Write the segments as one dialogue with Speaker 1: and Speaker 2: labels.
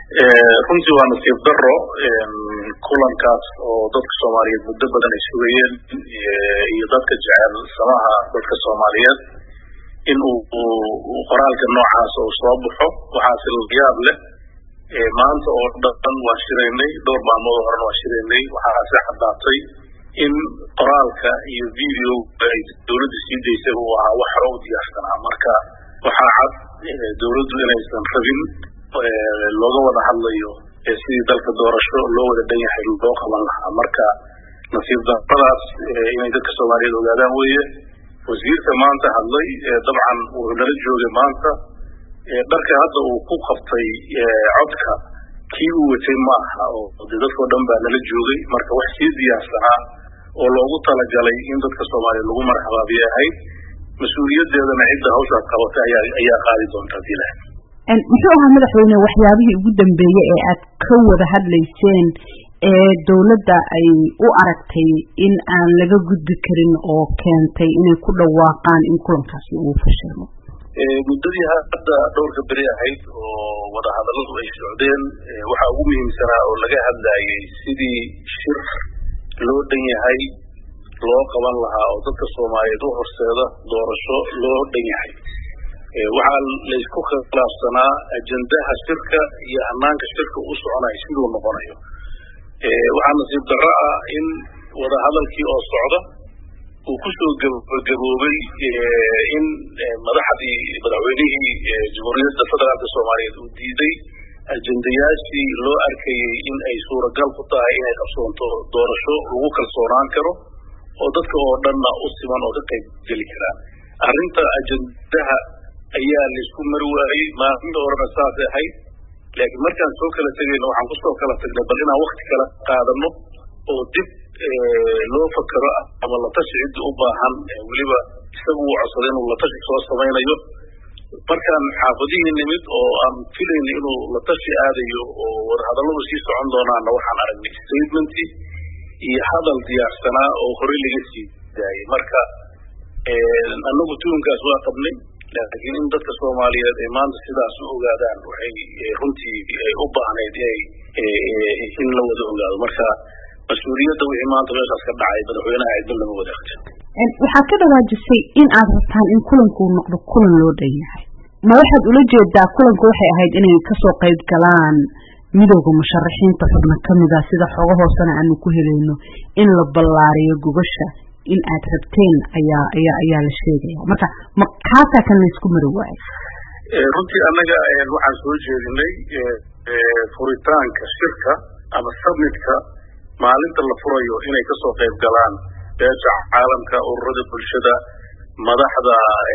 Speaker 1: runtii waa nasiib daro kulankaas oo dadka Soomaaliyeed muddo badan ay sugayeen iyo dadka jecel samaha dadka Soomaaliyeed in uu qoraalka noocaas oo soo baxo waxaa silbiyaad leh maanta oo dhan waa shiraynay dhowr maalmood horena waa shiraynay waxaa si xadaatay in qoraalka iyo video ay dawladdu sii deysay uu ahaa wax hore u diyaarsanaa marka waxaa cad dawladdu inaysan rabin looga wada hadlayo sidii dalka doorasho loo wada dhan yahay loo qaban lahaa marka nasiib darradaas inay dadka Soomaaliyeed ogaadaan weeye wasiirka maanta hadlay dabcan wuxuu nala joogay maanta dharka hadda uu ku qabtay codka kii uu watay maaha oo dadka dhan baa nala joogay marka wax sii diyaarsanaa oo loogu talagalay in dadka Soomaaliyeed lagu marxabaabiyo ahayd mas'uuliyadeedana cidda hawshaas qabatay ayaa qaadi doonta dilaa
Speaker 2: muxuu ahaa madaxweyne waxyaabihii ugu dambeeyay ee aad ka wada hadlayseen ee dawladda ay u aragtay in aan laga gudbi karin oo keentay inay ku dhawaaqaan in kulankaasi uu fashilmo
Speaker 1: muddadii hadda dhowrka beri ahayd oo wada hadalladu ay socdeen waxaa ugu muhiimsanaa oo laga hadlayay sidii shir loo dhan yahay loo qaban lahaa oo dadka Soomaaliyeed u horseeda doorasho loo dhan yahay waxaa la isku khilaafsanaa ajandaha shirka iyo hanaanka shirka u soconayo siduu noqonayo waxaa nasiib darro ah in wada hadalkii oo socda uu ku soo gabagaboobay in madaxweynihii Jamhuuriyadda Federaalka Soomaaliyeed uu diiday ajandayaashii loo arkayay in ay suuragal ku tahay inay qabsoonto doorasho lagu kalsoonaan karo oo dadka oo dhanna u siman oo ka qayb geli karaan arrinta ajandaha ayaa la isku mari waayay maalinta horena saasay ahayd laakiin markaan soo kala tegayna waxaan kusoo kala tagnay bal inaan waqti kala qaadano oo dib loo fakaro ama la tashi cidda u baahan weliba isagu uu codsaday inuu la tashi soo samaynayo markaan xaafadihii nimid oo aan filayna inuu la tashi aadayo oo warhadalladu sii socon doonaana waxaan aragnay statementii iyo hadal diyaarsanaa oo horey laga sii daayay marka annagu tuunkaas waa qabnay laakiin in dadka Soomaaliyeed ay maanta sidaas u ogaadaan waxay runtii u baahnayd in la wada ogaado marka mas'uuliyadda wixii maanta meeshaas ka dhacay madaxweynaha ay dal lama wadaagto
Speaker 2: waxaa ka dhawaajisay in aad rabtaan in kulanku noqdo kulan loo dhan yahay ma waxaad ula jeedaa kulanku waxay ahayd inay ka soo qayb galaan midowga musharaxiinta xubno kamid ah sida xogo hoosena aanu ku helayno in la ballaariyo gubasha in aad rabteen ayaa la sheegaya marka ma kaasa kan la isku mari waayay
Speaker 1: runtii annaga waxaan soo jeedinay furitaanka shirka ama submitka maalinta la furayo inay ka soo qayb galaan beesha caalamka ururada bulshada madaxda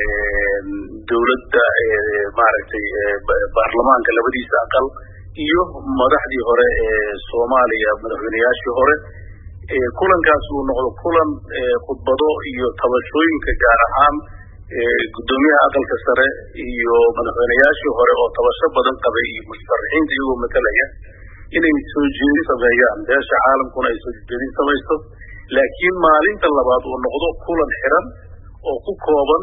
Speaker 1: dawladda maaragtay baarlamaanka labadiisa aqal iyo madaxdii hore ee Soomaaliya madaxweynayaashii hore kulankaas uu noqdo kulan khudbado iyo tabashooyinka gaar ahaan gudoomiyaha aqalka sare iyo madaxweynayaashii hore oo tabasho badan qabay iyo musharaxiinta iyagoo matalaya inay soo jeedin sameeyaan beesha caalamkuna ay soo jeedin samaysto laakiin maalinta labaad uu noqdo kulan xiran oo ku kooban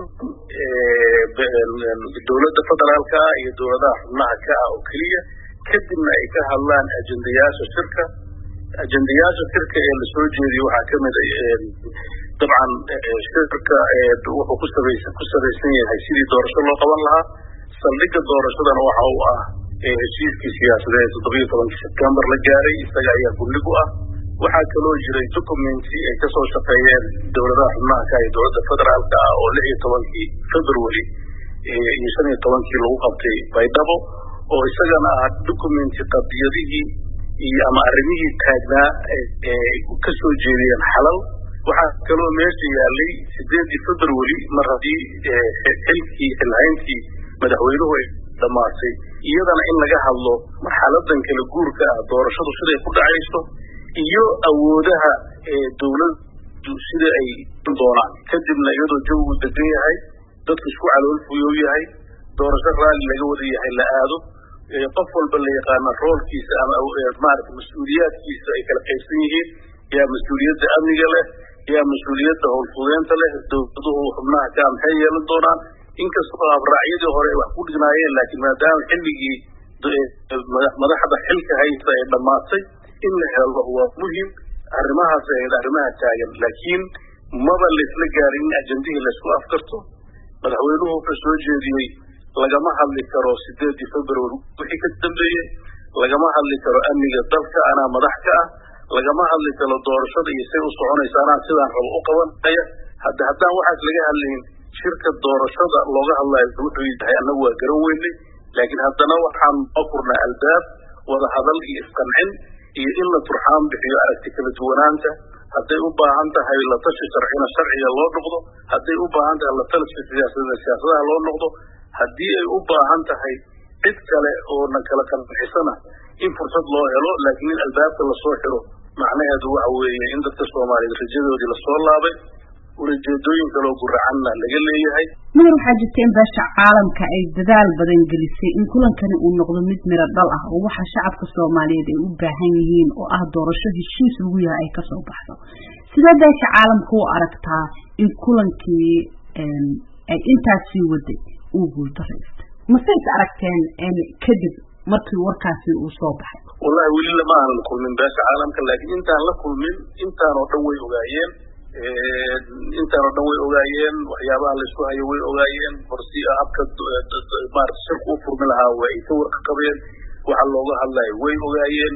Speaker 1: dawladda federaalka iyo dawladaha xubnaha ka ah oo keliya kadibna ay ka hadlaan ajandayaasha shirka ee la soo jeediyay waxaa kamid dabcan shirka wuxuu ku sabaysan yahay sidii doorasho loo qaban lahaa saldhigga doorashadana waxa uu ah heshiiskii siyaasadeed 17 September la gaaray isaga ayaa gundhig u ah waxaa kaloo jiray documenti ay ka soo shaqeeyeen dawladaha xubnaha ka iyo dawladda federaalka ah oo 16 February iyo 15 lagu qabtay Baydhabo oo isagana ah documenti qadiyadihii iyo ama arrimihii taagnaa ka soo jeediyeen xalal waxaa kaloo meesha yaalay 8 February mar haddii xilhayntii madaxweynuhu ay dhamaatay iyadana in laga hadlo marxaladan kala guurka ah doorashadu siday ku dhacayso iyo awoodaha dawladdu sida ay doonaan kadibna iyadoo jawigu degan yahay dadku isku calool fuyow yahay doorasho raalli laga wada yahay la aado qof walba la yaqaana roolkiisa ama maaragtay mas'uuliyaadkiisa ay kala qaybsan yihiin yaa mas'uuliyadda amniga leh yaa mas'uuliyadda howlfudeynta leh dawladuhu xubnaha ka maxay yeelan doonaan inkastoo abraacyadii hore wax ku dhignaayeen laakiin maadaama xilligii madaxda xilka haysta ee dhamaatay in la helo waa muhiim arrimahaas ay arrimaha taagan laakiin maba la isla gaarin in ajandihii la isku afkarto madaxweynuhu wuxuu soo jeediyey lagama hadli karo 8 February wixii ka dambeeyay lagama hadli karo amniga dalka ana madax ka ah lagama hadli karo doorashada iyo say u soconaysa ana sidaan rabo u qabanaya haddaan waxaas laga hadlayn shirka doorashada looga hadlayo wuxuu yahay anagu waa garan weynay laakiin haddana waxaan furnaa albaab wada hadal iyo isqancin iyo in la turxaan bixiyo aragti kala duwanaanta hadday u baahan tahay la tashi sharcina sharciga loo noqdo hadday u baahan tahay la tashi siyaasadaha loo noqdo haddii ay u baahan tahay cid kale oo na kala qancisana in fursad loo helo laakiin in albaabka la soo xiro macnaheedu waxa weeye in dadka Soomaaliyeed rajadoodii la soo laabay ujeedooyin kale oo guracanna laga leeyahay
Speaker 2: mar waxaa jirta in beesha caalamka ay dadaal badan gelisay in kulankani uu noqdo mid miro dhal ah oo waxa shacabka Soomaaliyeed ay u baahan yihiin oo ah doorasho heshiis lagu yahay ay ka soo baxdo sida beesha caalamku u aragtaa in kulankii ay intaasi waday uu guuldareystay masay aragteen kadib markii warkaasi uu soo baxay
Speaker 1: wallahi wali lama aan kulmin beesha caalamka laakiin intaan la kulmin intaan oo dhan way ogaayeen waxyaabaha la isku hayo way ogaayeen farsi habka shirku u furmi lahaa way ka warqabeen waxa looga hadlayo way ogaayeen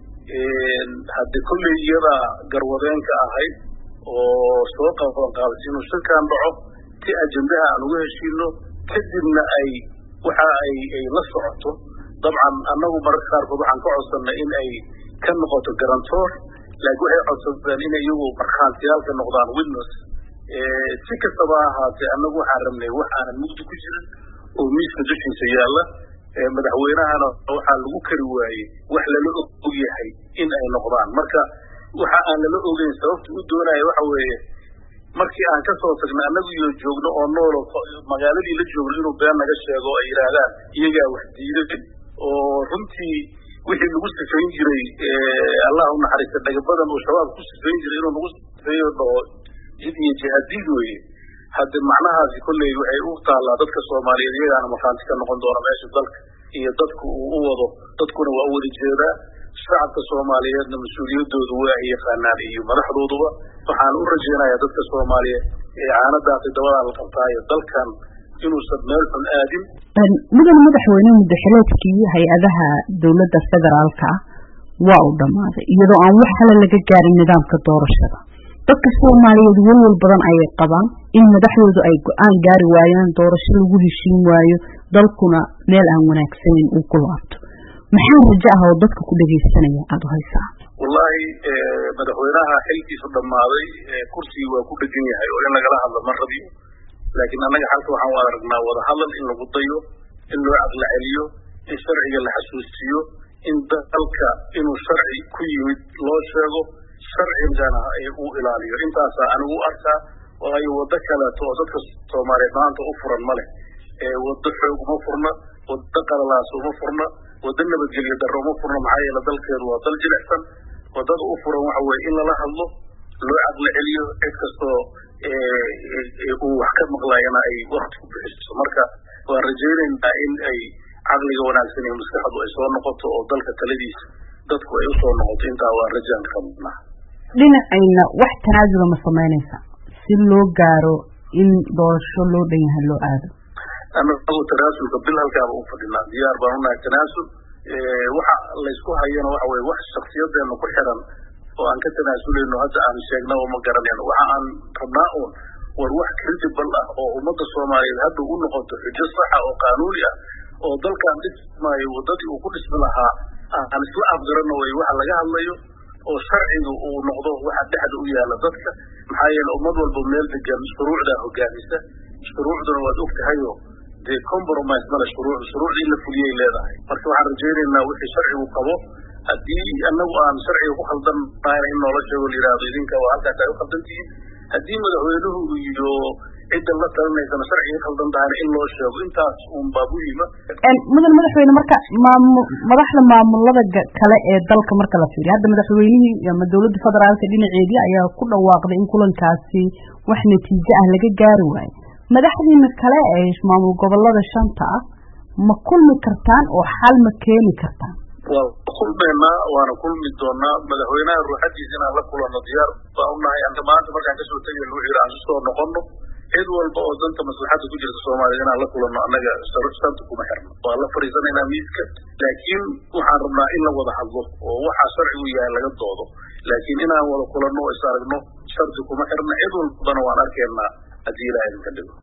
Speaker 1: hadda kulley iyada garwadeenka ahayd oo soo qabanqaaday inuu shirkaan dhaco si ajandaha aan uga heshiino kadibna waxa ay la socoto dabcan annagu mararka qaarkood waxaan ka codsanay in ay ka noqoto garantoor laakiin waxay codsadeen in iyagu markhaantiyaalka noqdaan witness si kastaba ahaatee annagu waxaan rabnay wax aanan mugdi ku jirin oo miiska dushiisa yaalla madaxweynahana waxaa lagu kari waayey wax lala og yahay in ay noqdaan marka waxa aan lala ogeyn sababta u doonaya waxa weeye markii aan ka soo tagnay annagu iyo joogno oo nool magaaladii la joogno inuu been naga sheego oo ay yiraahdaan iyagaa wax diiday oo runtii wixii lagu sifayn jiray Allah u naxariista dhagabadan oo shabaab ku sifayn jiray inuu nagu sifeeyo oo jid iyo jihadiid weeye hadda macnahaasi kulley waxay u taalaa dadka Soomaaliyeed iyagaana markaanti ka noqon doona meesha dalka iyo dadku uu wado dadkuna waa wada jeedaa shacabka Soomaaliyeedna mas'uuliyadoodu waa ay yaqaanaan iyo madaxdooduba waxaan u rajeynayaa dadka Soomaaliyeed ee caanadaasi dabada la qabtaayo dalkan inuusan meel xun aadin
Speaker 2: madaxweynaha madaxweynaadkii hay-adaha dawladda federaalka waa u dhamaaday iyadoo aan wax kale laga gaarin nidaamka doorashada dadka Soomaaliyeed walwal badan ay qabaan in madaxdoodu ay go'aan gaari waayaan doorasho lagu heshiin waayo dalkuna meel aan wanaagsaneyn uu ku laabto maxaa rajo ah oo dadka ku dhageysanaya aad haysaa
Speaker 1: wallahi madaxweynaha xilkiisu dhamaaday kursiga waa ku dhagan yahay oo in lagala hadlo ma rabiyo laakiin anaga halka waxaan u aragnaa wada hadal in lagu dayo in loo aqla celiyo in sharciga la xasuusiyo in dalka inuu sharci ku yimid loo sheego sharcigana ay u ilaaliyo intaas anigu arkaa waayo wada kale oo dadka Soomaaliyeed maanta u furan male wada xoog ma furna wada qalalaas ma furna wada nabadgelyo darro ma furna maxaa yeelay dalkeedu waa dal jilicsan wadada u furan waxa weeye in la hadlo loo aqla celiyo cid kastoo uu wax ka maqlayana ay waqti ku bixiso marka waa rajaynaynaa in ay caqliga wanaagsan iyo maskaxdu ay soo noqoto oo dalka taladiisa dadku ay u soo noqoto intaa waa rajaan qabnaa
Speaker 2: dhinacayna wax tanaasula ma samaynaysa si loo gaaro in doorasho loo dhan yahay loo aado
Speaker 1: anagu tanaasulka bil halkaaba u fadhinaa diyaar baan unahay tanaasul waxa la isku hayana waxa weeye wax shakhsiyadeena ku xiran oo aan ka tanaasuleyno hadda aan sheegna oo ma garanayno waxa aan rabnaa oo war wax credible ah oo ummadda Soomaaliyeed hadda u noqoto xujo sax ah oo qaanuuni ah oo dalkan dhismayo wadadii uu ku dhismi lahaa aan isla afgarano way waxa laga hadlayo oo sharcigu uu noqdo waxa dhexda u yaala dadka maxaa yeelay ummad walba meel degan shuruucda hoggaamisa shuruucduna waa ogtahay oo de compromise mala shuruucdii la fuliyay leedahay marka waxaan rajaynaynaa wixii sharcigu qabo haddii annagu aan sharciga ku khaldan nahay in noola sheego la yiraahdo idinka waa halkaas ay u khaldantihiin haddii madaxweynuhu iyo cidda la talinaysana sharciga khaldan tahay in loo sheego intaas uun baa muhiima
Speaker 2: madaxweyne marka madaxda maamulada kale ee dalka marka la fiiriyo hadda madaxweynihii ama dawladda federaalka dhinaceedii ayaa ku dhawaaqday in kulankaasi wax natiijo ah laga gaari waayo madaxdiina kale ee maamul gobolada shanta ah ma kulmi kartaan oo xal ma keeni kartaan
Speaker 1: waana kulmi doonaa madaxweynaha ruuxadiisa inaan la kulanno diyaar baa u nahay anta maanta markaan kasoo tegay lagu yidhi aan soo noqono cid walba oo danta maslaxadda ku jirta Soomaaliya inaan la kulanno annaga sarfanta kuma xirno waa la fariisanaynaa miiska laakiin waxaan rabnaa in la wada hadlo oo waxa sharcigu yahay laga doodo laakiin inaan wada kulanno oo is aragno sharti kuma xirna cid walbana waan arkaynaa haddii Ilaahay ka dhigo